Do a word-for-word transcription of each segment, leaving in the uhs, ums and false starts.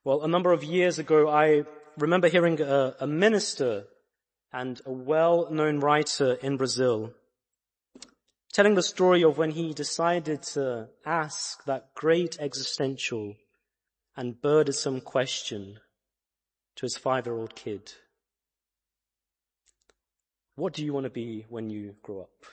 Well, a number of years ago, I remember hearing a, a minister and a well-known writer in Brazil telling the story of when he decided to ask that great existential and burdensome question to his five-year-old kid. What do you want to be when you grow up?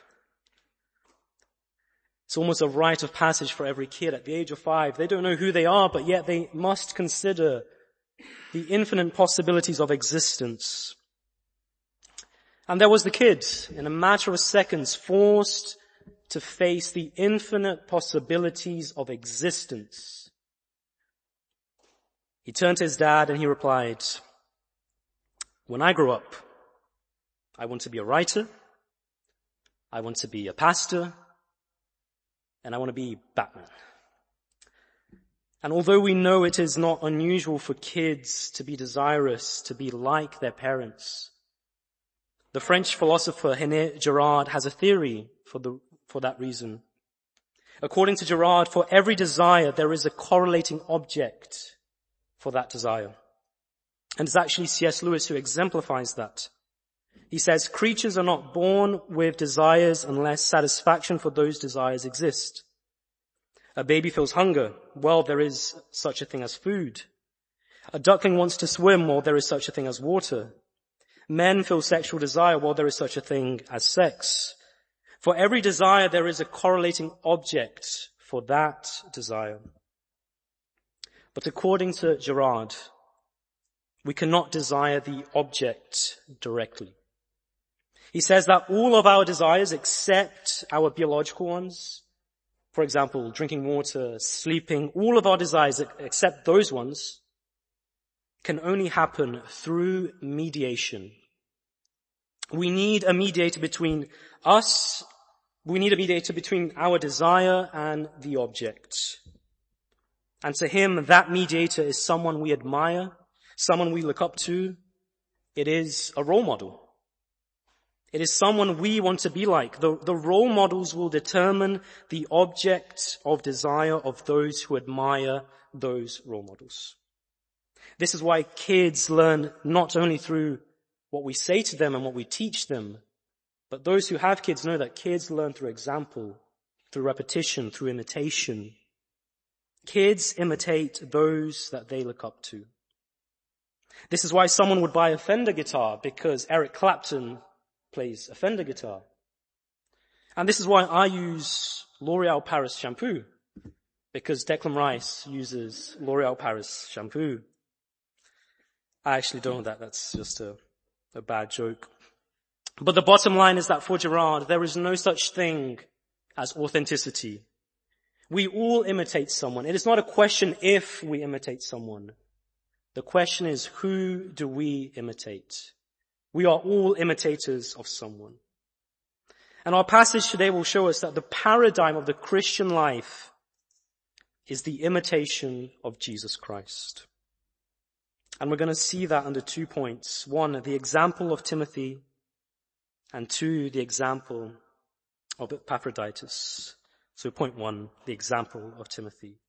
It's almost a rite of passage for every kid at the age of five. They don't know who they are, but yet they must consider the infinite possibilities of existence. And there was the kid, in a matter of seconds, forced to face the infinite possibilities of existence. He turned to his dad and he replied, "When I grow up, I want to be a writer, I want to be a pastor, and I want to be Batman." And although we know it is not unusual for kids to be desirous to be like their parents, the French philosopher René Girard has a theory for the, for that reason. According to Girard, for every desire, there is a correlating object for that desire. And it's actually C S Lewis who exemplifies that. He says, creatures are not born with desires unless satisfaction for those desires exist. A baby feels hunger. Well, there is such a thing as food. A duckling wants to swim. Well, there is such a thing as water. Men feel sexual desire. Well, there is such a thing as sex. For every desire, there is a correlating object for that desire. But according to Girard, we cannot desire the object directly. He says that all of our desires, except our biological ones, for example, drinking water, sleeping, all of our desires, except those ones, can only happen through mediation. We need a mediator between us, we need a mediator between our desire and the object. And to him, that mediator is someone we admire, someone we look up to. It is a role model. It is someone we want to be like. The, the role models will determine the object of desire of those who admire those role models. This is why kids learn not only through what we say to them and what we teach them, but those who have kids know that kids learn through example, through repetition, through imitation. Kids imitate those that they look up to. This is why someone would buy a Fender guitar, because Eric Clapton plays a Fender guitar. And this is why I use L'Oreal Paris shampoo, because Declan Rice uses L'Oreal Paris shampoo. I actually don't know that. That's just a, a bad joke. But the bottom line is that for Girard, there is no such thing as authenticity. We all imitate someone. It is not a question if we imitate someone. The question is, who do we imitate? We are all imitators of someone. And our passage today will show us that the paradigm of the Christian life is the imitation of Jesus Christ. And we're going to see that under two points. One, the example of Timothy, and two, the example of Epaphroditus. So point one, the example of Timothy.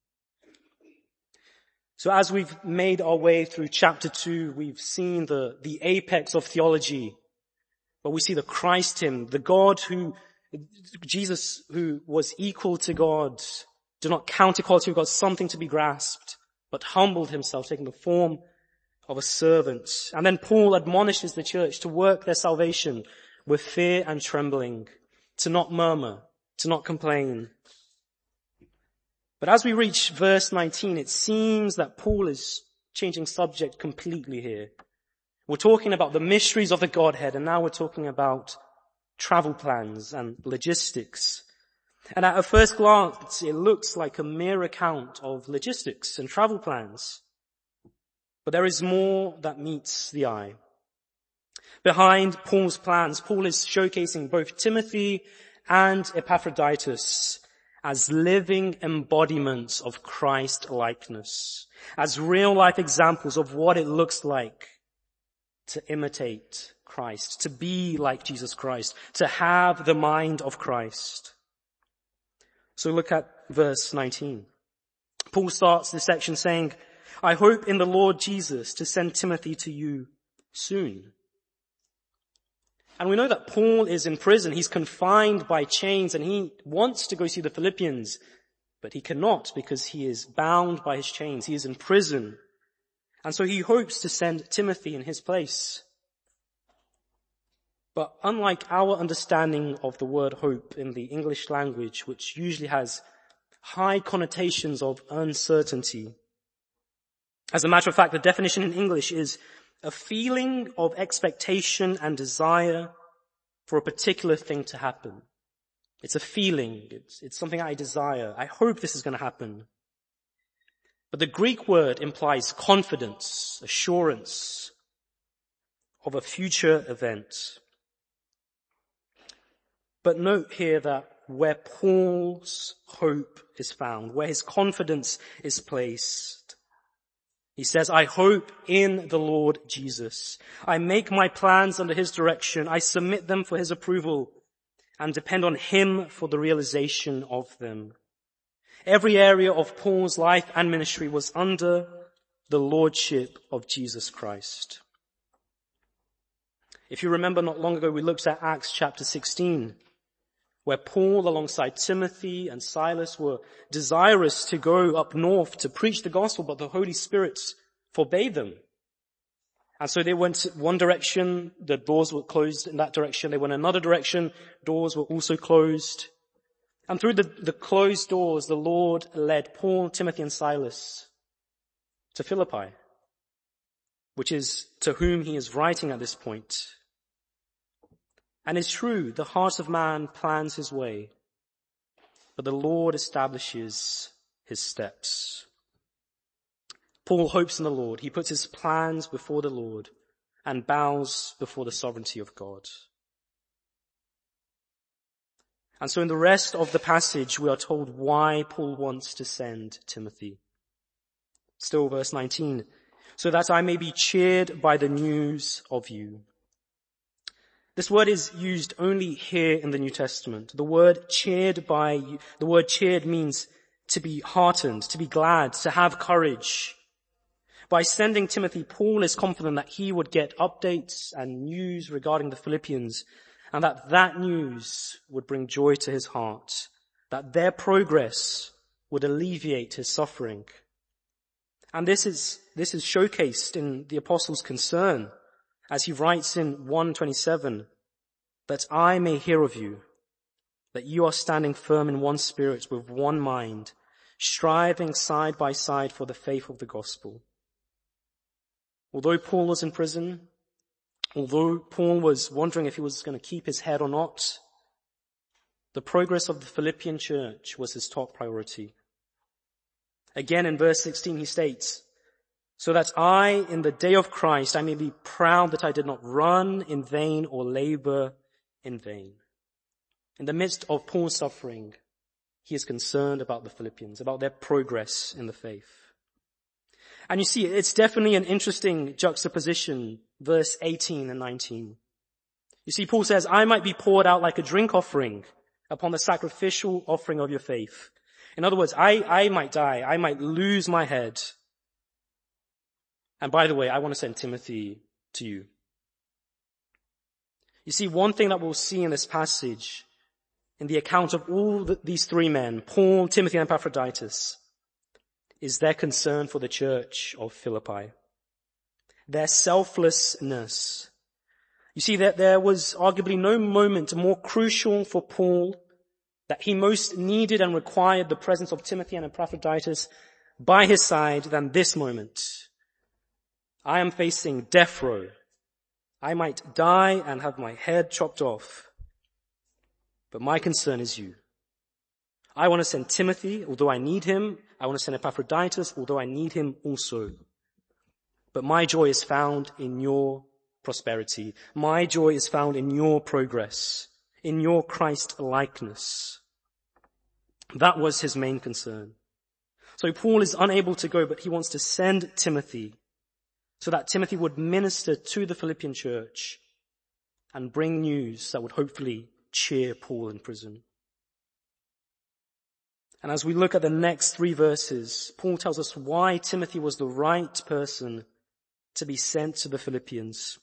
So as we've made our way through chapter two, we've seen the, the apex of theology, but we see the Christ hymn, the God who, Jesus who was equal to God, did not count equality with God something to be grasped, but humbled himself, taking the form of a servant. And then Paul admonishes the church to work their salvation with fear and trembling, to not murmur, to not complain. But as we reach verse nineteen, it seems that Paul is changing subject completely here. We're talking about the mysteries of the Godhead, and now we're talking about travel plans and logistics. And at a first glance, it looks like a mere account of logistics and travel plans. But there is more that meets the eye. Behind Paul's plans, Paul is showcasing both Timothy and Epaphroditus as living embodiments of Christ-likeness, as real-life examples of what it looks like to imitate Christ, to be like Jesus Christ, to have the mind of Christ. So look at verse nineteen. Paul starts this section saying, I hope in the Lord Jesus to send Timothy to you soon. And we know that Paul is in prison. He's confined by chains and he wants to go see the Philippians, but he cannot because he is bound by his chains. He is in prison. And so he hopes to send Timothy in his place. But unlike our understanding of the word hope in the English language, which usually has high connotations of uncertainty, as a matter of fact, the definition in English is a feeling of expectation and desire for a particular thing to happen. It's a feeling. It's, it's something I desire. I hope this is going to happen. But the Greek word implies confidence, assurance of a future event. But note here that where Paul's hope is found, where his confidence is placed, he says, I hope in the Lord Jesus. I make my plans under his direction. I submit them for his approval and depend on him for the realization of them. Every area of Paul's life and ministry was under the lordship of Jesus Christ. If you remember, not long ago we looked at Acts chapter sixteen, where Paul alongside Timothy and Silas were desirous to go up north to preach the gospel, but the Holy Spirit forbade them. And so they went one direction, the doors were closed in that direction. They went another direction, doors were also closed. And through the, the closed doors, the Lord led Paul, Timothy, and Silas to Philippi, which is to whom he is writing at this point. And it's true, the heart of man plans his way, but the Lord establishes his steps. Paul hopes in the Lord. He puts his plans before the Lord and bows before the sovereignty of God. And so in the rest of the passage, we are told why Paul wants to send Timothy. Still verse nineteen, so that I may be cheered by the news of you. This word is used only here in the New Testament. The word cheered by you, the word cheered means to be heartened, to be glad, to have courage. By sending Timothy, Paul is confident that he would get updates and news regarding the Philippians, and that that news would bring joy to his heart, that their progress would alleviate his suffering. And this is, this is showcased in the apostle's concern, as he writes in one twenty-seven, that I may hear of you, that you are standing firm in one spirit with one mind, striving side by side for the faith of the gospel. Although Paul was in prison, although Paul was wondering if he was going to keep his head or not, the progress of the Philippian church was his top priority. Again in verse sixteen he states, so that I, in the day of Christ, I may be proud that I did not run in vain or labor in vain. In the midst of Paul's suffering, he is concerned about the Philippians, about their progress in the faith. And you see, it's definitely an interesting juxtaposition, verse eighteen and nineteen. You see, Paul says, I might be poured out like a drink offering upon the sacrificial offering of your faith. In other words, I, I might die, I might lose my head. And by the way, I want to send Timothy to you. You see, one thing that we'll see in this passage, in the account of all the, these three men, Paul, Timothy, and Epaphroditus, is their concern for the church of Philippi. Their selflessness. You see, that there was arguably no moment more crucial for Paul, that he most needed and required the presence of Timothy and Epaphroditus by his side than this moment. I am facing death row. I might die and have my head chopped off. But my concern is you. I want to send Timothy, although I need him. I want to send Epaphroditus, although I need him also. But my joy is found in your prosperity. My joy is found in your progress, in your Christ-likeness. That was his main concern. So Paul is unable to go, but he wants to send Timothy, so that Timothy would minister to the Philippian church and bring news that would hopefully cheer Paul in prison. And as we look at the next three verses, Paul tells us why Timothy was the right person to be sent to the Philippians.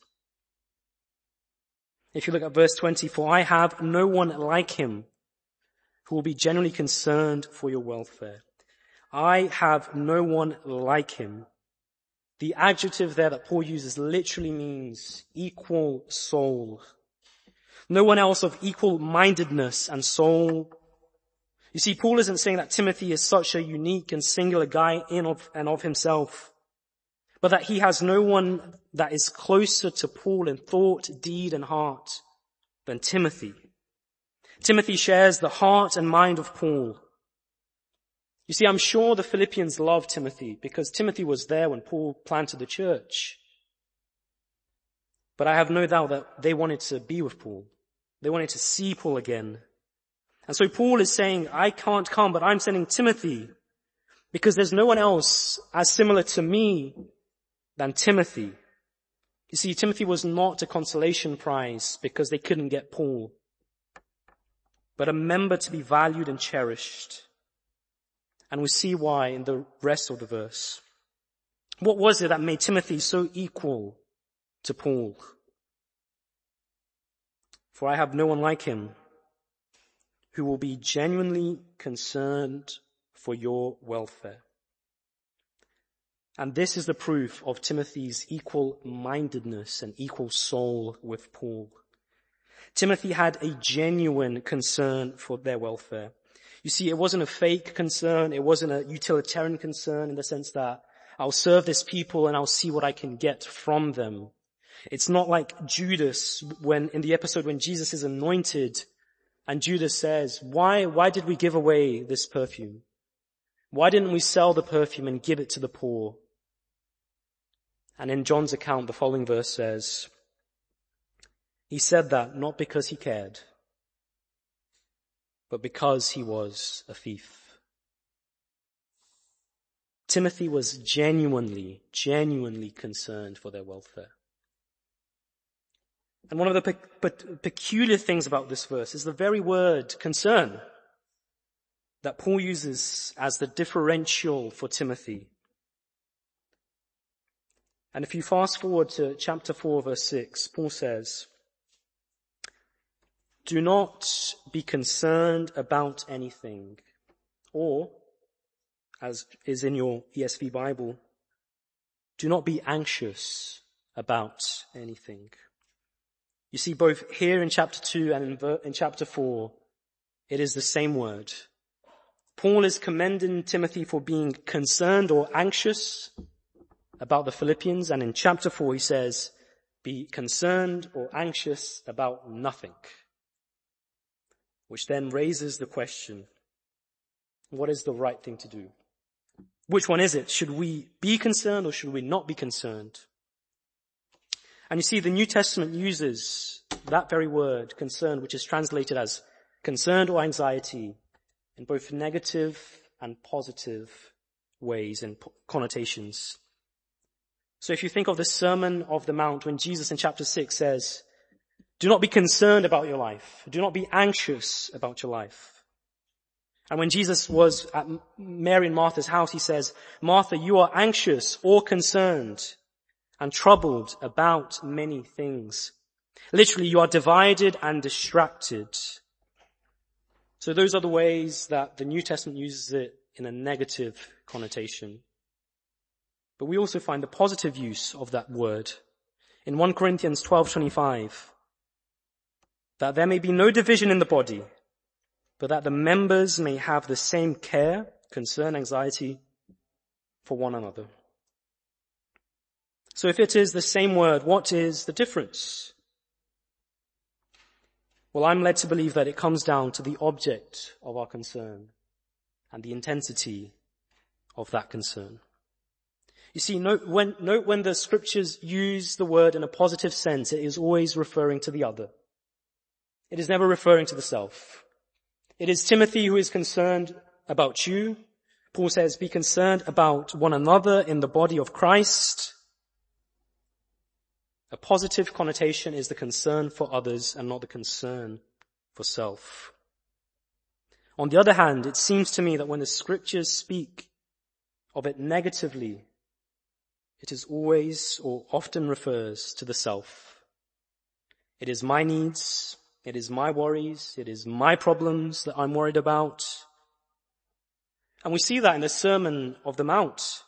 If you look at verse twenty, for I have no one like him who will be genuinely concerned for your welfare. I have no one like him. The adjective there that Paul uses literally means equal soul. No one else of equal mindedness and soul. You see, Paul isn't saying that Timothy is such a unique and singular guy in of and of himself, but that he has no one that is closer to Paul in thought, deed, and heart than Timothy. Timothy shares the heart and mind of Paul. You see, I'm sure the Philippians loved Timothy because Timothy was there when Paul planted the church. But I have no doubt that they wanted to be with Paul. They wanted to see Paul again. And so Paul is saying, I can't come, but I'm sending Timothy because there's no one else as similar to me than Timothy. You see, Timothy was not a consolation prize because they couldn't get Paul, but a member to be valued and cherished. And we see why in the rest of the verse. What was it that made Timothy so equal to Paul? For I have no one like him who will be genuinely concerned for your welfare. And this is the proof of Timothy's equal-mindedness and equal soul with Paul. Timothy had a genuine concern for their welfare. You see, it wasn't a fake concern. It wasn't a utilitarian concern in the sense that I'll serve this people and I'll see what I can get from them. It's not like Judas when, in the episode when Jesus is anointed and Judas says, why, why did we give away this perfume? Why didn't we sell the perfume and give it to the poor? And in John's account, the following verse says, he said that not because he cared, but because he was a thief. Timothy was genuinely, genuinely concerned for their welfare. And one of the pe- pe- peculiar things about this verse is the very word concern that Paul uses as the differential for Timothy. And if you fast forward to chapter four, verse six, Paul says, do not be concerned about anything, or, as is in your E S V Bible, do not be anxious about anything. You see, both here in chapter two and in, ver- in chapter four, it is the same word. Paul is commending Timothy for being concerned or anxious about the Philippians, and in chapter four he says, be concerned or anxious about nothing. Which then raises the question, what is the right thing to do? Which one is it? Should we be concerned or should we not be concerned? And you see, the New Testament uses that very word, concern, which is translated as concerned or anxiety, in both negative and positive ways and connotations. So if you think of the Sermon of the Mount, when Jesus in chapter six says, do not be concerned about your life. Do not be anxious about your life. And when Jesus was at Mary and Martha's house, he says, Martha, you are anxious or concerned and troubled about many things. Literally, you are divided and distracted. So those are the ways that the New Testament uses it in a negative connotation. But we also find the positive use of that word. In First Corinthians twelve twenty-five, that there may be no division in the body, but that the members may have the same care, concern, anxiety for one another. So if it is the same word, what is the difference? Well, I'm led to believe that it comes down to the object of our concern and the intensity of that concern. You see, note when, note when the scriptures use the word in a positive sense, it is always referring to the other. It is never referring to the self. It is Timothy who is concerned about you. Paul says, be concerned about one another in the body of Christ. A positive connotation is the concern for others and not the concern for self. On the other hand, it seems to me that when the scriptures speak of it negatively, it is always or often refers to the self. It is my needs, it is my worries, it is my problems that I'm worried about. And we see that in the Sermon of the Mount.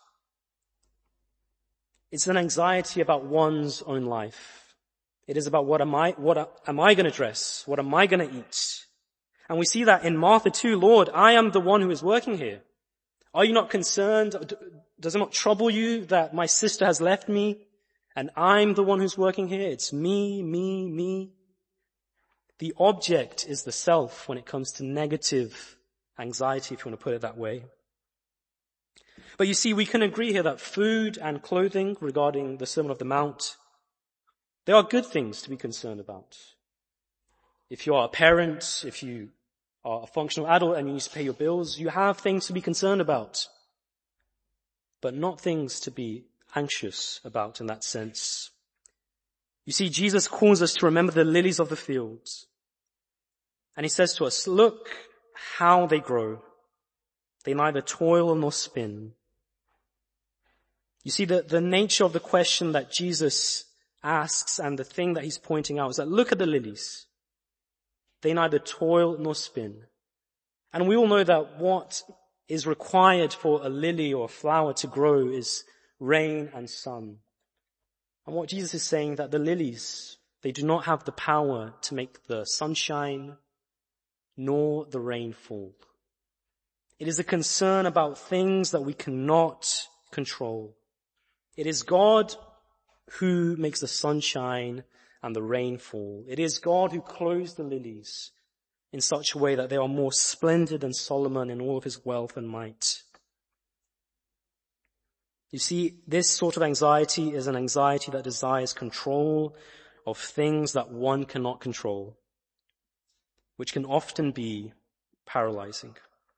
It's an anxiety about one's own life. It is about what am I, what am I going to dress? What am I going to eat? And we see that in Martha too. Lord, I am the one who is working here. Are you not concerned? Does it not trouble you that my sister has left me and I'm the one who's working here? It's me, me, me. The object is the self when it comes to negative anxiety, if you want to put it that way. But you see, we can agree here that food and clothing regarding the Sermon of the Mount, they are good things to be concerned about. If you are a parent, if you are a functional adult and you need to pay your bills, you have things to be concerned about, but not things to be anxious about in that sense. You see, Jesus calls us to remember the lilies of the fields. And he says to us, look how they grow. They neither toil nor spin. You see, the, the nature of the question that Jesus asks and the thing that he's pointing out is that look at the lilies. They neither toil nor spin. And we all know that what is required for a lily or a flower to grow is rain and sun. And what Jesus is saying, that the lilies, they do not have the power to make the sunshine nor the rain fall. It is a concern about things that we cannot control. It is God who makes the sunshine and the rain fall. It is God who clothes the lilies in such a way that they are more splendid than Solomon in all of his wealth and might. You see, this sort of anxiety is an anxiety that desires control of things that one cannot control, which can often be paralyzing.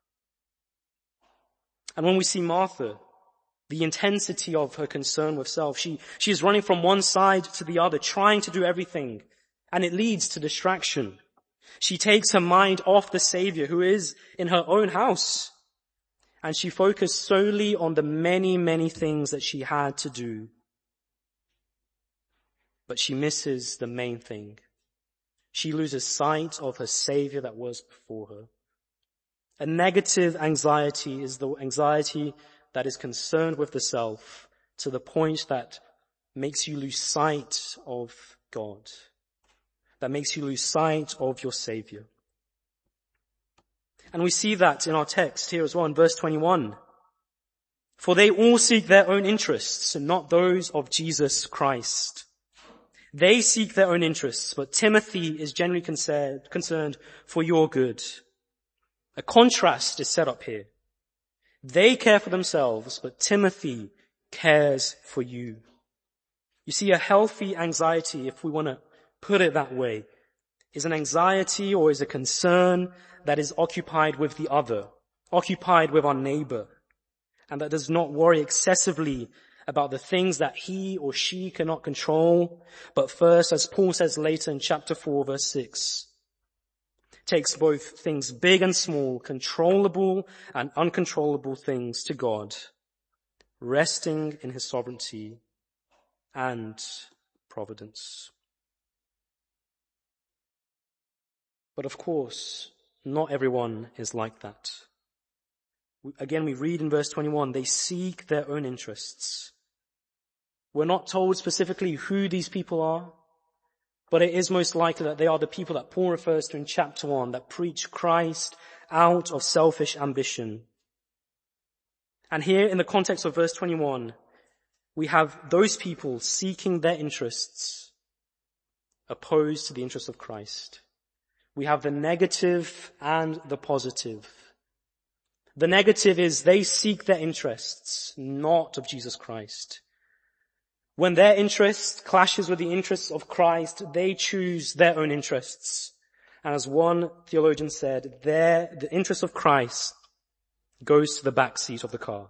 And when we see Martha, the intensity of her concern with self, she, she is running from one side to the other, trying to do everything, and it leads to distraction. She takes her mind off the Savior who is in her own house, and she focused solely on the many, many things that she had to do. But she misses the main thing. She loses sight of her Savior that was before her. A negative anxiety is the anxiety that is concerned with the self to the point that makes you lose sight of God, that makes you lose sight of your Savior. And we see that in our text here as well in verse twenty-one. For they all seek their own interests and not those of Jesus Christ. They seek their own interests, but Timothy is generally concerned, concerned for your good. A contrast is set up here. They care for themselves, but Timothy cares for you. You see, a healthy anxiety, if we want to put it that way, is an anxiety or is a concern that is occupied with the other, occupied with our neighbor, and that does not worry excessively about the things that he or she cannot control, but first, as Paul says later in chapter four, verse six, takes both things big and small, controllable and uncontrollable things to God, resting in his sovereignty and providence. But of course, not everyone is like that. Again, we read in verse twenty-one, they seek their own interests. We're not told specifically who these people are, but it is most likely that they are the people that Paul refers to in chapter one, that preach Christ out of selfish ambition. And here in the context of verse twenty-one, we have those people seeking their interests opposed to the interests of Christ. We have the negative and the positive. The negative is they seek their interests, not of Jesus Christ. When their interest clashes with the interests of Christ, they choose their own interests. And as one theologian said, their, the interest of Christ goes to the back seat of the car.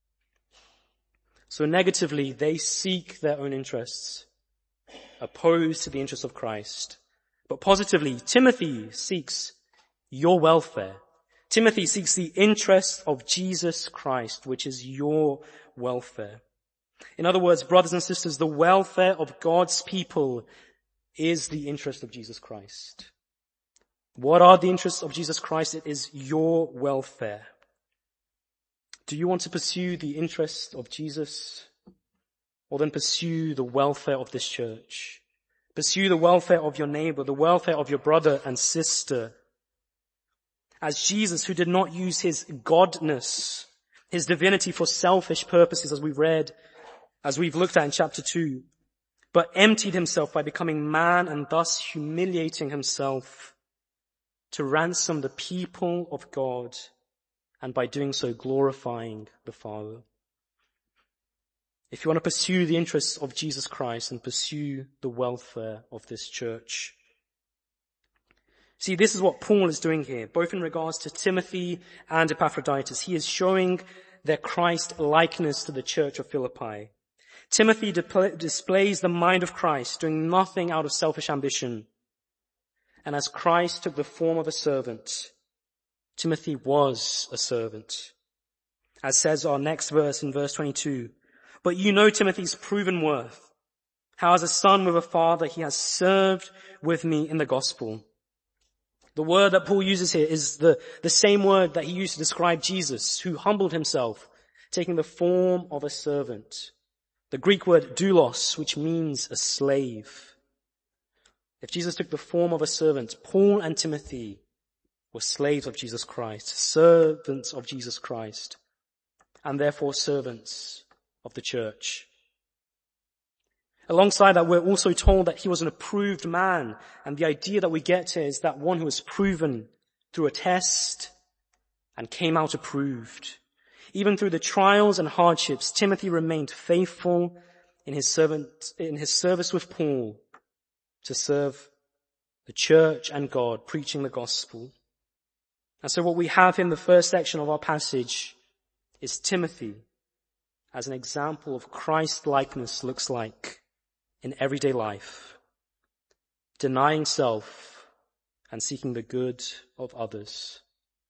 So negatively, they seek their own interests, opposed to the interests of Christ. But positively, Timothy seeks your welfare. Timothy seeks the interest of Jesus Christ, which is your welfare. In other words, brothers and sisters, the welfare of God's people is the interest of Jesus Christ. What are the interests of Jesus Christ? It is your welfare. Do you want to pursue the interest of Jesus? Or then pursue the welfare of this church? Pursue the welfare of your neighbor, the welfare of your brother and sister. As Jesus, who did not use his godness, his divinity for selfish purposes, as we've read, as we've looked at in chapter two, but emptied himself by becoming man and thus humiliating himself to ransom the people of God, and by doing so glorifying the Father. If you want to pursue the interests of Jesus Christ and pursue the welfare of this church. See, this is what Paul is doing here, both in regards to Timothy and Epaphroditus. He is showing their Christ likeness to the church of Philippi. Timothy di- displays the mind of Christ, doing nothing out of selfish ambition. And as Christ took the form of a servant, Timothy was a servant. As says our next verse in verse twenty-two, but you know Timothy's proven worth, how as a son with a father he has served with me in the gospel. The word that Paul uses here is the, the same word that he used to describe Jesus, who humbled himself, taking the form of a servant. The Greek word doulos, which means a slave. If Jesus took the form of a servant, Paul and Timothy were slaves of Jesus Christ, servants of Jesus Christ, and therefore servants of the church. Alongside that, we're also told that he was an approved man, and the idea that we get here is that one who was proven through a test and came out approved. Even through the trials and hardships, Timothy remained faithful in his servant, in his service with Paul to serve the church and God, preaching the gospel. And so what we have in the first section of our passage is Timothy as an example of Christ-likeness looks like in everyday life, denying self and seeking the good of others.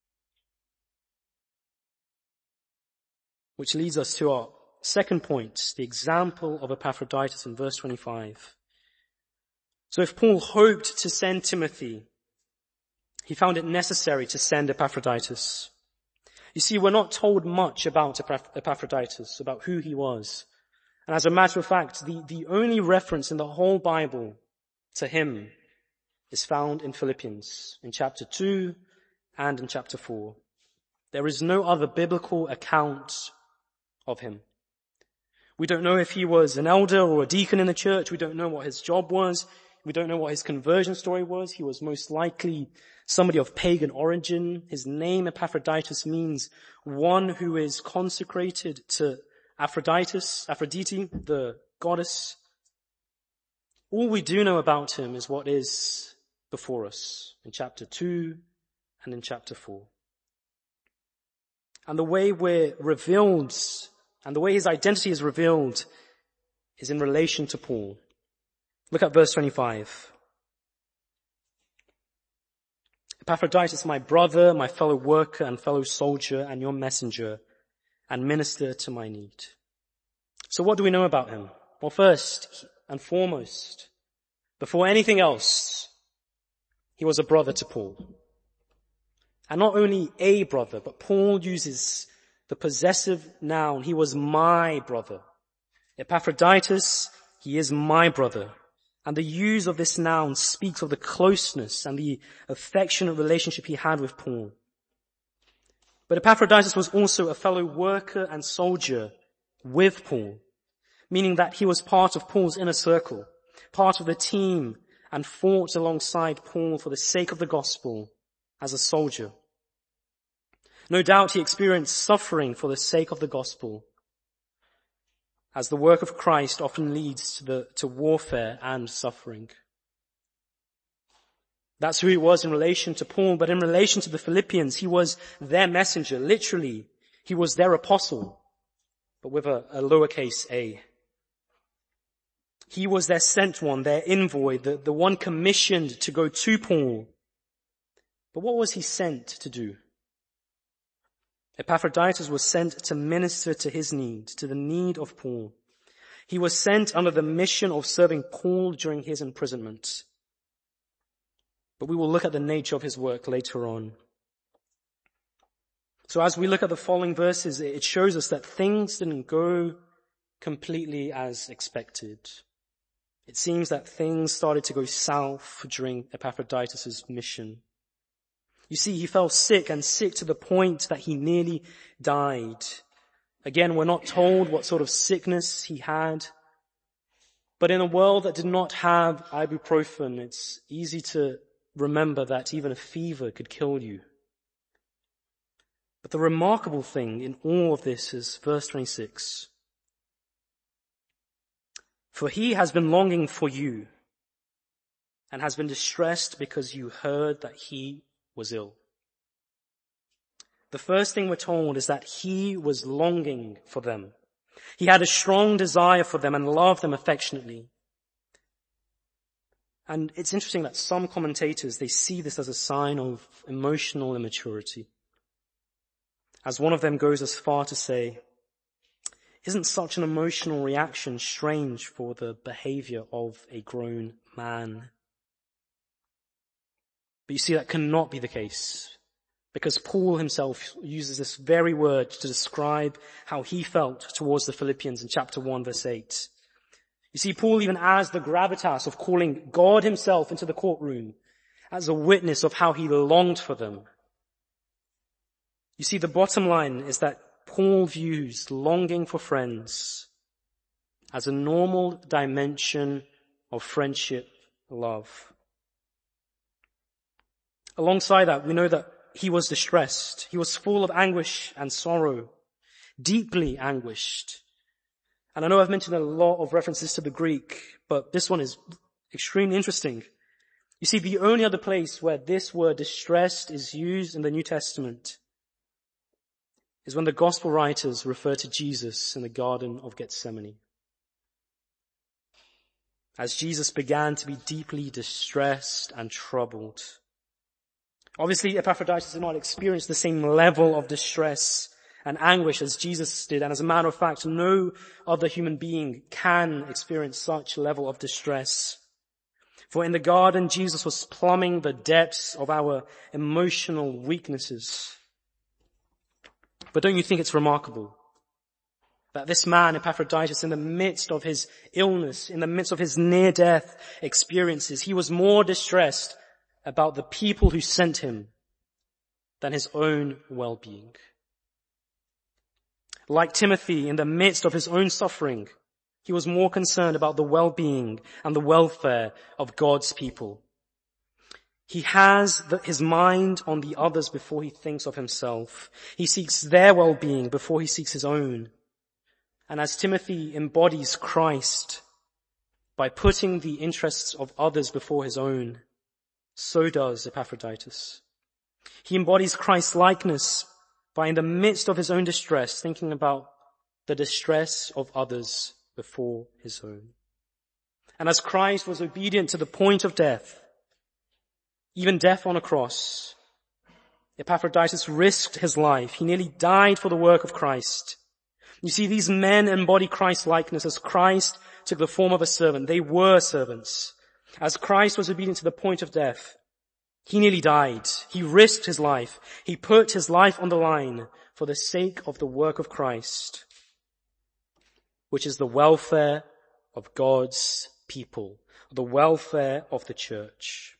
Which leads us to our second point, the example of Epaphroditus in verse twenty-five. So if Paul hoped to send Timothy, he found it necessary to send Epaphroditus. You see, we're not told much about Epaphroditus, about who he was. And as a matter of fact, the, the only reference in the whole Bible to him is found in Philippians, in chapter two and in chapter four. There is no other biblical account of him. We don't know if he was an elder or a deacon in the church. We don't know what his job was. We don't know what his conversion story was. He was most likely somebody of pagan origin. His name, Epaphroditus, means one who is consecrated to Aphroditus, Aphrodite, the goddess. All we do know about him is what is before us in chapter two and in chapter four. And the way we're revealed, and the way his identity is revealed, is in relation to Paul. Look at verse twenty-five. Epaphroditus, my brother, my fellow worker and fellow soldier and your messenger, and minister to my need. So what do we know about him? Well, first and foremost, before anything else, he was a brother to Paul. And not only a brother, but Paul uses the possessive noun. He was my brother. Epaphroditus, he is my brother. And the use of this noun speaks of the closeness and the affectionate relationship he had with Paul. But Epaphroditus was also a fellow worker and soldier with Paul, meaning that he was part of Paul's inner circle, part of the team, and fought alongside Paul for the sake of the gospel as a soldier. No doubt he experienced suffering for the sake of the gospel, as the work of Christ often leads to the, to warfare and suffering. That's who he was in relation to Paul, but in relation to the Philippians, he was their messenger. Literally, he was their apostle, but with a, a lowercase a. He was their sent one, their envoy, the, the one commissioned to go to Paul. But what was he sent to do? Epaphroditus was sent to minister to his need, to the need of Paul. He was sent under the mission of serving Paul during his imprisonment. But we will look at the nature of his work later on. So as we look at the following verses, it shows us that things didn't go completely as expected. It seems that things started to go south during Epaphroditus' mission. You see, he fell sick and sick to the point that he nearly died. Again, we're not told what sort of sickness he had. But in a world that did not have ibuprofen, it's easy to remember that even a fever could kill you. But the remarkable thing in all of this is verse twenty-six. For he has been longing for you and has been distressed because you heard that he was ill. The first thing we're told is that he was longing for them. He had a strong desire for them and loved them affectionately. And it's interesting that some commentators, they see this as a sign of emotional immaturity. As one of them goes as far to say, isn't such an emotional reaction strange for the behavior of a grown man? But you see, that cannot be the case, because Paul himself uses this very word to describe how he felt towards the Philippians in chapter one, verse eight. You see, Paul even adds the gravitas of calling God himself into the courtroom as a witness of how he longed for them. You see, the bottom line is that Paul views longing for friends as a normal dimension of friendship love. Alongside that, we know that he was distressed. He was full of anguish and sorrow, deeply anguished. And I know I've mentioned a lot of references to the Greek, but this one is extremely interesting. You see, the only other place where this word distressed is used in the New Testament is when the gospel writers refer to Jesus in the Garden of Gethsemane. As Jesus began to be deeply distressed and troubled. Obviously, Epaphroditus did not experience the same level of distress and anguish as Jesus did. And as a matter of fact, no other human being can experience such level of distress. For in the garden, Jesus was plumbing the depths of our emotional weaknesses. But don't you think it's remarkable that this man, Epaphroditus, in the midst of his illness, in the midst of his near-death experiences, he was more distressed about the people who sent him than his own well-being. Like Timothy, in the midst of his own suffering, he was more concerned about the well-being and the welfare of God's people. He has the, his mind on the others before he thinks of himself. He seeks their well-being before he seeks his own. And as Timothy embodies Christ by putting the interests of others before his own, so does Epaphroditus. He embodies Christ's likeness by, in the midst of his own distress, thinking about the distress of others before his own. And as Christ was obedient to the point of death, even death on a cross, Epaphroditus risked his life. He nearly died for the work of Christ. You see, these men embody Christ's likeness as Christ took the form of a servant. They were servants. As Christ was obedient to the point of death, he nearly died. He risked his life. He put his life on the line for the sake of the work of Christ, which is the welfare of God's people, the welfare of the church.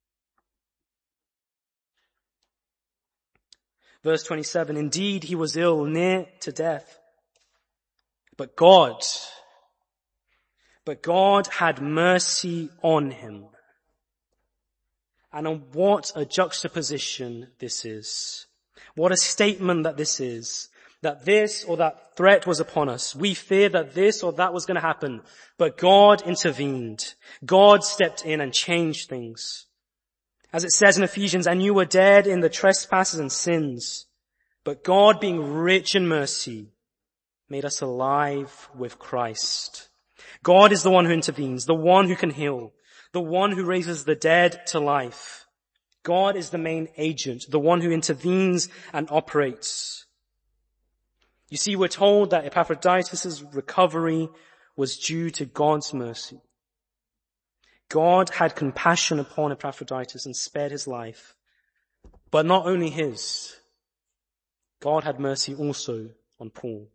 Verse twenty-seven, indeed he was ill, near to death. But God, but God had mercy on him. And what a juxtaposition this is. What a statement that this is. That this or that threat was upon us. We feared that this or that was going to happen. But God intervened. God stepped in and changed things. As it says in Ephesians, and you were dead in the trespasses and sins, but God, being rich in mercy, made us alive with Christ. God is the one who intervenes, the one who can heal, the one who raises the dead to life. God is the main agent, the one who intervenes and operates. You see, we're told that Epaphroditus' recovery was due to God's mercy. God had compassion upon Epaphroditus and spared his life. But not only his, God had mercy also on Paul.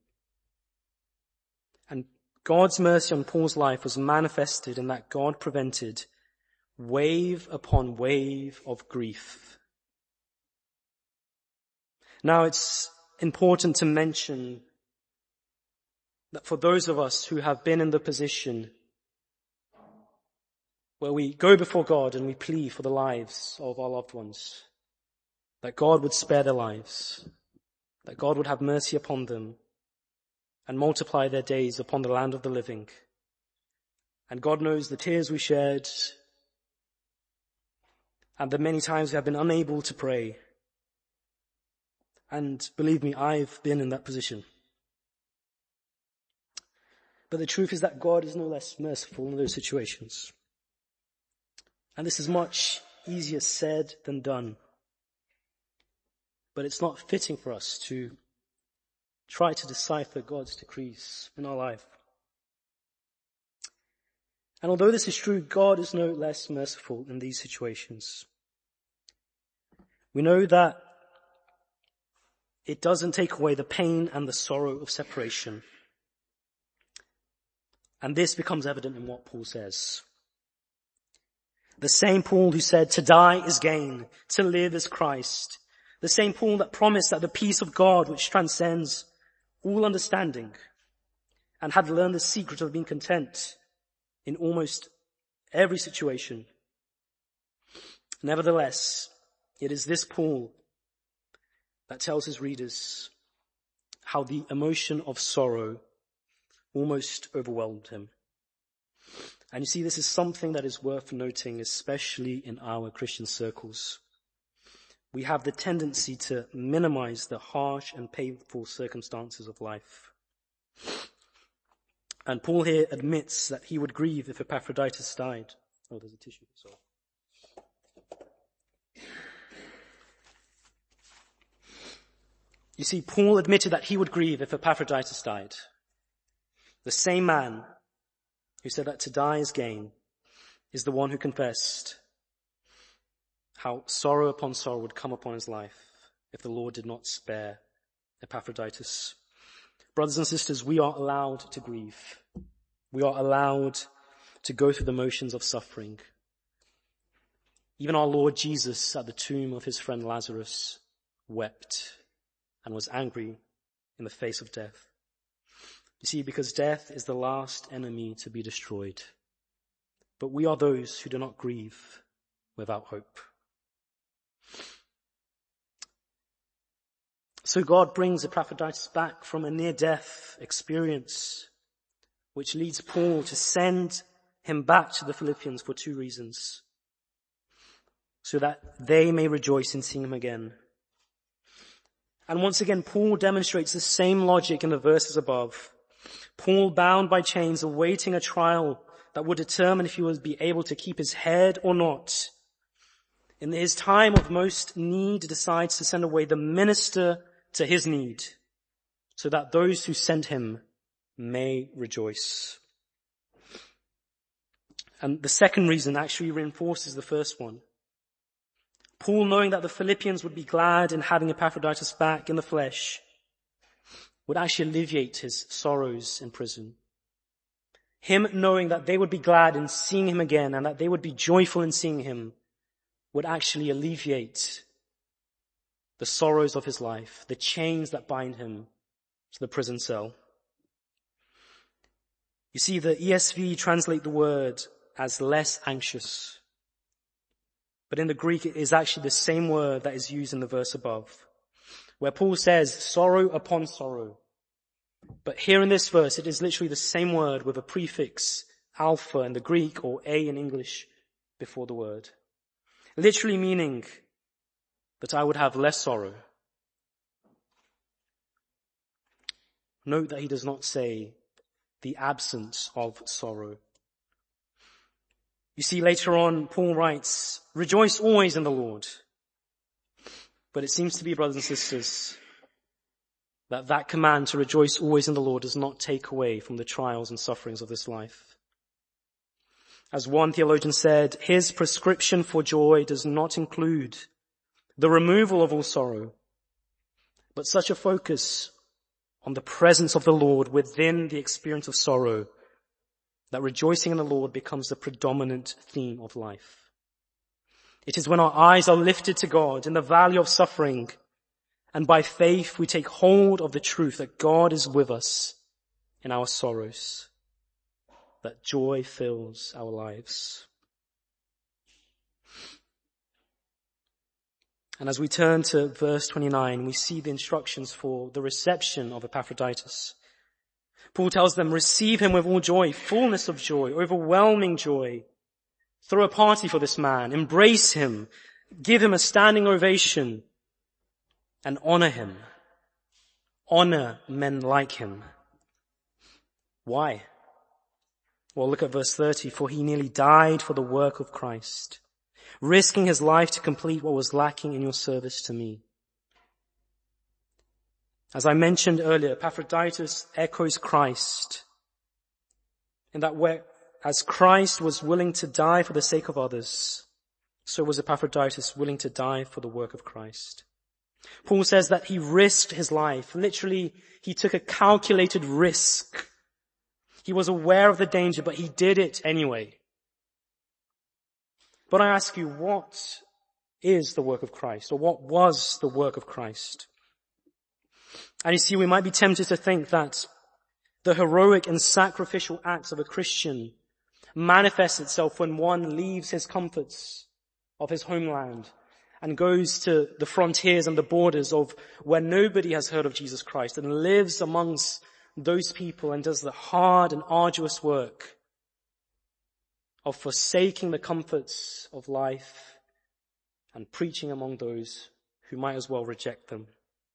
And God's mercy on Paul's life was manifested in that God prevented wave upon wave of grief. Now it's important to mention that for those of us who have been in the position where we go before God and we plead for the lives of our loved ones, that God would spare their lives, that God would have mercy upon them and multiply their days upon the land of the living. And God knows the tears we shed and the many times we have been unable to pray. And believe me, I've been in that position. But the truth is that God is no less merciful in those situations. And this is much easier said than done. But it's not fitting for us to try to decipher God's decrees in our life. And although this is true, God is no less merciful in these situations. We know that it doesn't take away the pain and the sorrow of separation. And this becomes evident in what Paul says. The same Paul who said, to die is gain, to live is Christ. The same Paul that promised that the peace of God, which transcends all understanding, and had learned the secret of being content in almost every situation. Nevertheless, it is this Paul that tells his readers how the emotion of sorrow almost overwhelmed him. And you see, this is something that is worth noting, especially in our Christian circles. We have the tendency to minimize the harsh and painful circumstances of life. And Paul here admits that he would grieve if Epaphroditus died. Oh, there's a tissue. Sorry. You see, Paul admitted that he would grieve if Epaphroditus died. The same man who said that to die is gain is the one who confessed how sorrow upon sorrow would come upon his life if the Lord did not spare Epaphroditus. Brothers and sisters, we are allowed to grieve. We are allowed to go through the motions of suffering. Even our Lord Jesus at the tomb of his friend Lazarus wept and was angry in the face of death. You see, because death is the last enemy to be destroyed. But we are those who do not grieve without hope. So God brings Epaphroditus back from a near-death experience, which leads Paul to send him back to the Philippians for two reasons. So that they may rejoice in seeing him again. And once again, Paul demonstrates the same logic in the verses above. Paul, bound by chains, awaiting a trial that would determine if he would be able to keep his head or not. In his time of most need, decides to send away the minister to his need, so that those who send him may rejoice. And the second reason actually reinforces the first one. Paul, knowing that the Philippians would be glad in having Epaphroditus back in the flesh, would actually alleviate his sorrows in prison. Him knowing that they would be glad in seeing him again and that they would be joyful in seeing him would actually alleviate the sorrows of his life, the chains that bind him to the prison cell. You see, the E S V translate the word as less anxious. But in the Greek, it is actually the same word that is used in the verse above, where Paul says sorrow upon sorrow. But here in this verse, it is literally the same word with a prefix alpha in the Greek or a in English before the word. Literally meaning that I would have less sorrow. Note that he does not say the absence of sorrow. You see, later on, Paul writes, rejoice always in the Lord. But it seems to be, brothers and sisters, that that command to rejoice always in the Lord does not take away from the trials and sufferings of this life. As one theologian said, his prescription for joy does not include the removal of all sorrow, but such a focus on the presence of the Lord within the experience of sorrow that rejoicing in the Lord becomes the predominant theme of life. It is when our eyes are lifted to God in the valley of suffering, and by faith we take hold of the truth that God is with us in our sorrows, that joy fills our lives. And as we turn to verse twenty-nine, we see the instructions for the reception of Epaphroditus. Paul tells them, receive him with all joy, fullness of joy, overwhelming joy. Throw a party for this man, embrace him, give him a standing ovation, and honor him. Honor men like him. Why? Well, look at verse thirty. For he nearly died for the work of Christ, risking his life to complete what was lacking in your service to me. As I mentioned earlier, Epaphroditus echoes Christ in that where, as Christ was willing to die for the sake of others, so was Epaphroditus willing to die for the work of Christ. Paul says that he risked his life. Literally, he took a calculated risk. He was aware of the danger, but he did it anyway. But I ask you, what is the work of Christ? Or what was the work of Christ? And you see, we might be tempted to think that the heroic and sacrificial acts of a Christian manifests itself when one leaves his comforts of his homeland and goes to the frontiers and the borders of where nobody has heard of Jesus Christ and lives amongst those people and does the hard and arduous work of forsaking the comforts of life and preaching among those who might as well reject them.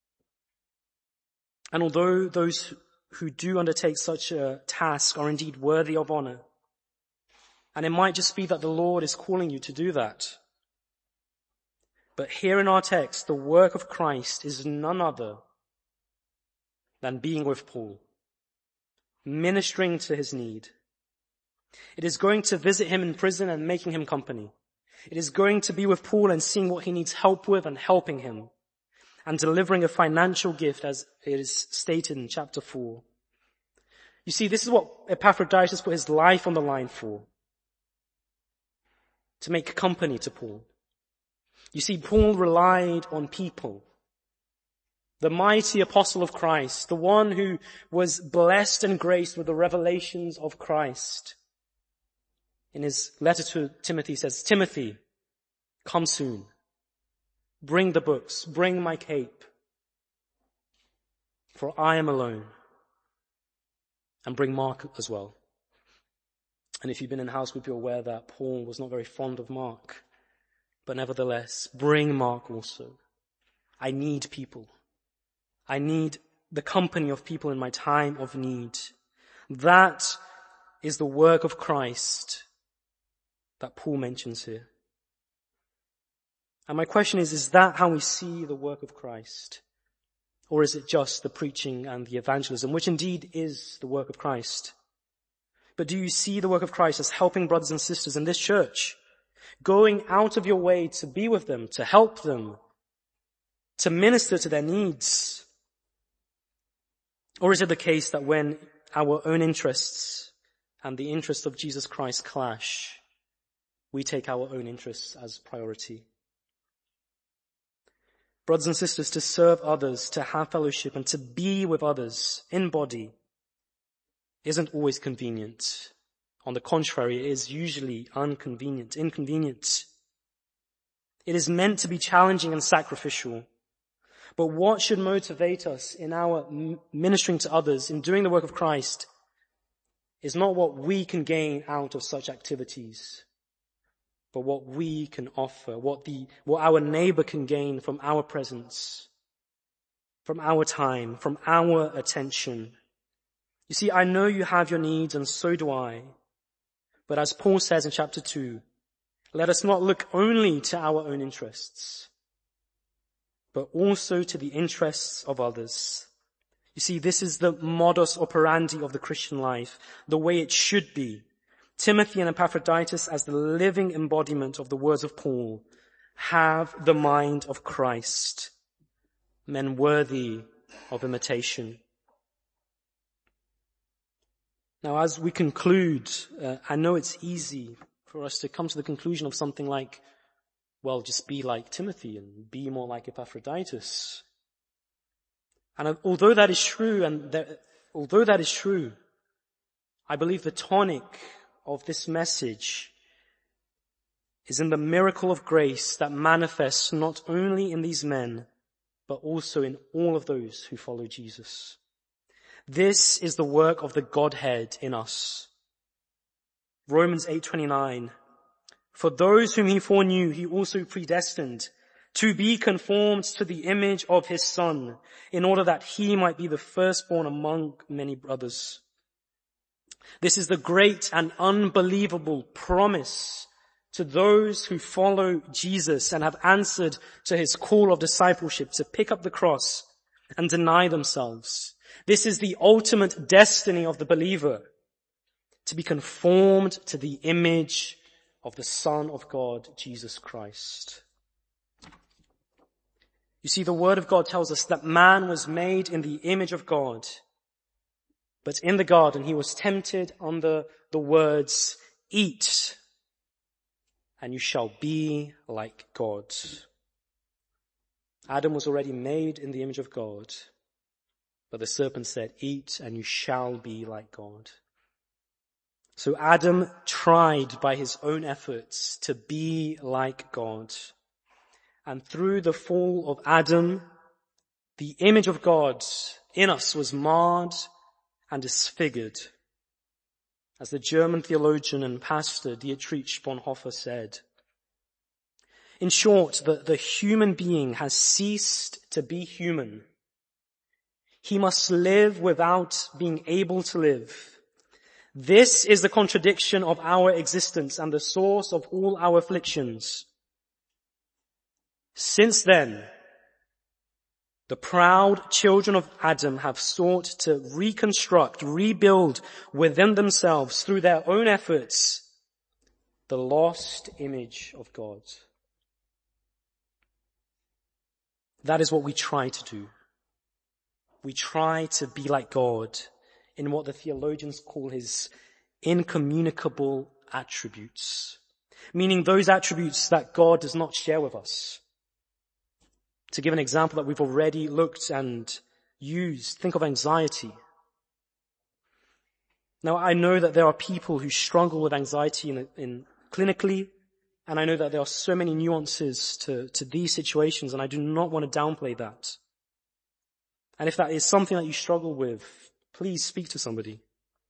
And although those who do undertake such a task are indeed worthy of honor, and it might just be that the Lord is calling you to do that, but here in our text, the work of Christ is none other than being with Paul, ministering to his need. It is going to visit him in prison and making him company. It is going to be with Paul and seeing what he needs help with and helping him, and delivering a financial gift as it is stated in chapter four. You see, this is what Epaphroditus put his life on the line for, to make company to Paul. You see, Paul relied on people. The mighty apostle of Christ, the one who was blessed and graced with the revelations of Christ. In his letter to Timothy, he says, Timothy, come soon. Bring the books, bring my cape, for I am alone. And bring Mark as well. And if you've been in house group, you're aware that Paul was not very fond of Mark. But nevertheless, bring Mark also. I need people. I need the company of people in my time of need. That is the work of Christ that Paul mentions here. And my question is, is that how we see the work of Christ? Or is it just the preaching and the evangelism, which indeed is the work of Christ? But do you see the work of Christ as helping brothers and sisters in this church? Going out of your way to be with them, to help them, to minister to their needs? Or is it the case that when our own interests and the interests of Jesus Christ clash, we take our own interests as priority? Brothers and sisters, to serve others, to have fellowship, and to be with others in body isn't always convenient. On the contrary, it is usually inconvenient, inconvenient. It is meant to be challenging and sacrificial. But what should motivate us in our ministering to others, in doing the work of Christ, is not what we can gain out of such activities, but what we can offer, what the, what our neighbor can gain from our presence, from our time, from our attention. You see, I know you have your needs, and so do I. But as Paul says in chapter two, let us not look only to our own interests, but also to the interests of others. You see, this is the modus operandi of the Christian life, the way it should be. Timothy and Epaphroditus, as the living embodiment of the words of Paul, have the mind of Christ, men worthy of imitation. Now, as we conclude, uh, I know it's easy for us to come to the conclusion of something like, well, just be like Timothy and be more like Epaphroditus. And although that is true, and that, although that is true, I believe the tonic of this message is in the miracle of grace that manifests not only in these men, but also in all of those who follow Jesus. This is the work of the Godhead in us. Romans eight twenty-nine. For those whom he foreknew, he also predestined to be conformed to the image of his Son, in order that he might be the firstborn among many brothers. This is the great and unbelievable promise to those who follow Jesus and have answered to his call of discipleship to pick up the cross and deny themselves. This is the ultimate destiny of the believer, to be conformed to the image of the Son of God, Jesus Christ. You see, the Word of God tells us that man was made in the image of God. But in the garden, he was tempted under the words, eat, and you shall be like God. Adam was already made in the image of God, but the serpent said, eat, and you shall be like God. So Adam tried by his own efforts to be like God. And through the fall of Adam, the image of God in us was marred and disfigured. As the German theologian and pastor Dietrich Bonhoeffer said, in short, the, the human being has ceased to be human. He must live without being able to live. This is the contradiction of our existence and the source of all our afflictions. Since then, the proud children of Adam have sought to reconstruct, rebuild within themselves through their own efforts the lost image of God. That is what we try to do. We try to be like God in what the theologians call his incommunicable attributes, meaning those attributes that God does not share with us. To give an example that we've already looked and used, think of anxiety. Now, I know that there are people who struggle with anxiety in, in clinically, and I know that there are so many nuances to, to these situations, and I do not want to downplay that. And if that is something that you struggle with, please speak to somebody.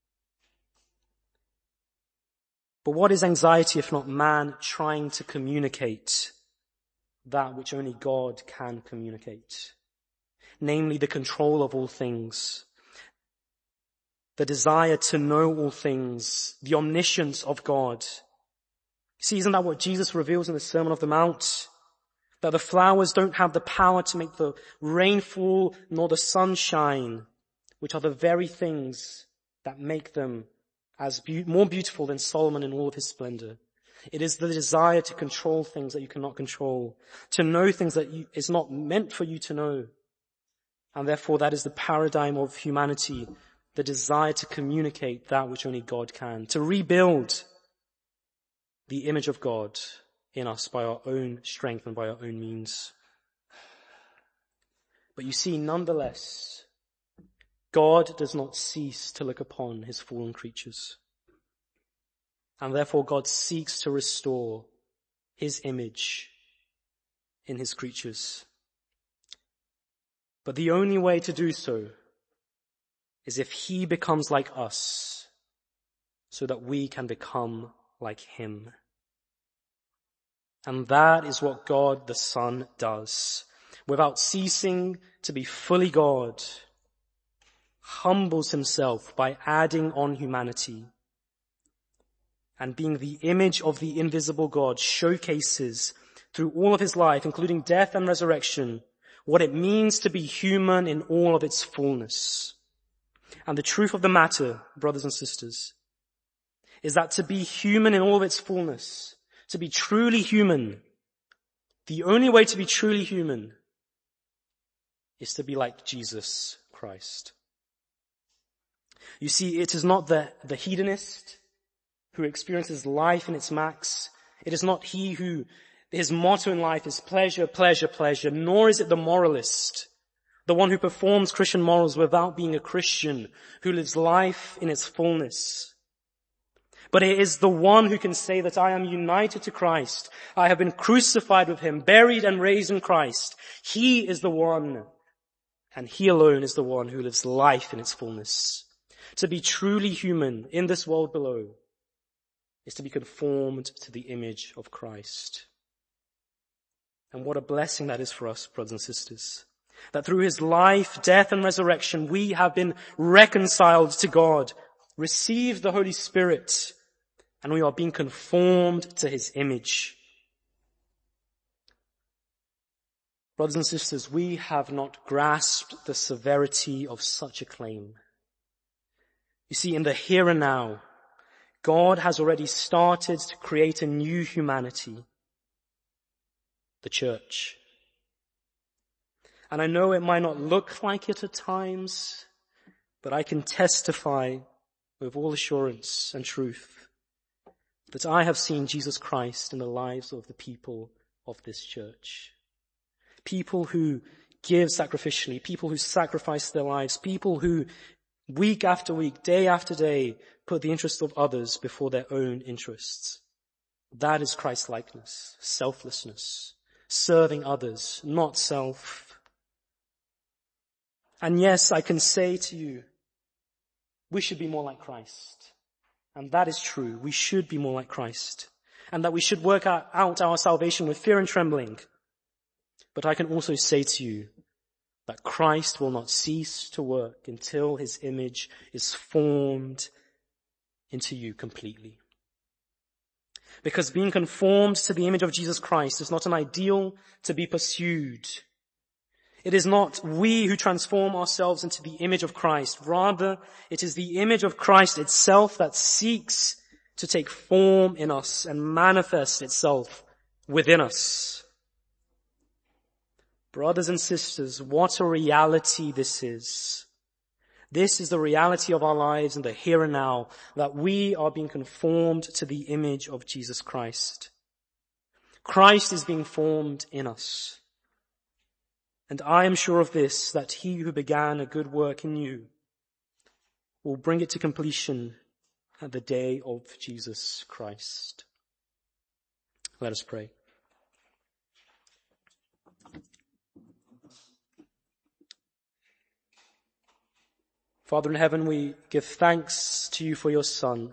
But what is anxiety if not man trying to communicate that which only God can communicate? Namely, the control of all things, the desire to know all things, the omniscience of God. See, isn't that what Jesus reveals in the Sermon on the Mount? That the flowers don't have the power to make the rain fall nor the sun shine, which are the very things that make them as be- more beautiful than Solomon in all of his splendor. It is the desire to control things that you cannot control, to know things that you, is not meant for you to know. And therefore that is the paradigm of humanity, the desire to communicate that which only God can, to rebuild the image of God in us by our own strength and by our own means. But you see, nonetheless, God does not cease to look upon his fallen creatures. And therefore God seeks to restore his image in his creatures. But the only way to do so is if he becomes like us, so that we can become like him. And that is what God the Son does. Without ceasing to be fully God, humbles himself by adding on humanity. And being the image of the invisible God, showcases through all of his life, including death and resurrection, what it means to be human in all of its fullness. And the truth of the matter, brothers and sisters, is that to be human in all of its fullness, to be truly human, the only way to be truly human is to be like Jesus Christ. You see, it is not the, the hedonist who experiences life in its max. It is not he who, his motto in life is pleasure, pleasure, pleasure, nor is it the moralist, the one who performs Christian morals without being a Christian, who lives life in its fullness. But it is the one who can say that I am united to Christ. I have been crucified with him, buried and raised in Christ. He is the one, and he alone is the one who lives life in its fullness. To be truly human in this world below is to be conformed to the image of Christ. And what a blessing that is for us, brothers and sisters. That through his life, death, and resurrection, we have been reconciled to God, received the Holy Spirit, and we are being conformed to his image. Brothers and sisters, we have not grasped the severity of such a claim. You see, in the here and now, God has already started to create a new humanity, the church. And I know it might not look like it at times, but I can testify with all assurance and truth that I have seen Jesus Christ in the lives of the people of this church. People who give sacrificially, people who sacrifice their lives, people who week after week, day after day, put the interests of others before their own interests. That is Christ-likeness, selflessness, serving others, not self. And yes, I can say to you, we should be more like Christ. And that is true. We should be more like Christ. And that we should work out our salvation with fear and trembling. But I can also say to you that Christ will not cease to work until his image is formed into you completely. Because being conformed to the image of Jesus Christ is not an ideal to be pursued. It is not we who transform ourselves into the image of Christ. Rather, it is the image of Christ itself that seeks to take form in us and manifest itself within us. Brothers and sisters, what a reality this is. This is the reality of our lives in the here and now, that we are being conformed to the image of Jesus Christ. Christ is being formed in us. And I am sure of this, that he who began a good work in you will bring it to completion at the day of Jesus Christ. Let us pray. Father in heaven, we give thanks to you for your Son,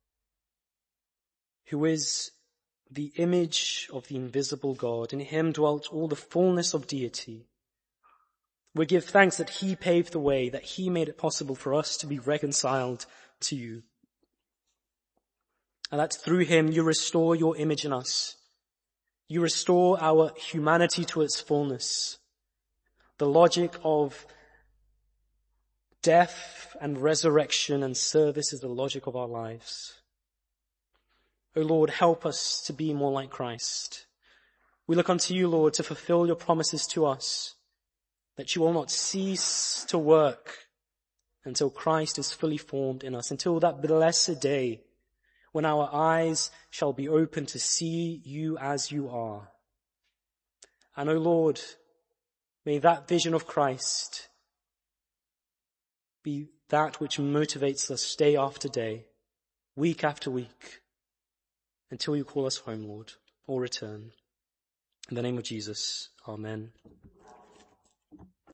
who is the image of the invisible God. In him dwelt all the fullness of deity. We give thanks that he paved the way, that he made it possible for us to be reconciled to you. And that through him you restore your image in us. You restore our humanity to its fullness. The logic of death and resurrection and service is the logic of our lives. O Lord, help us to be more like Christ. We look unto you, Lord, to fulfill your promises to us, that you will not cease to work until Christ is fully formed in us, until that blessed day when our eyes shall be open to see you as you are. And O Lord, may that vision of Christ be that which motivates us day after day, week after week, until you call us home, Lord, or return. In the name of Jesus, amen.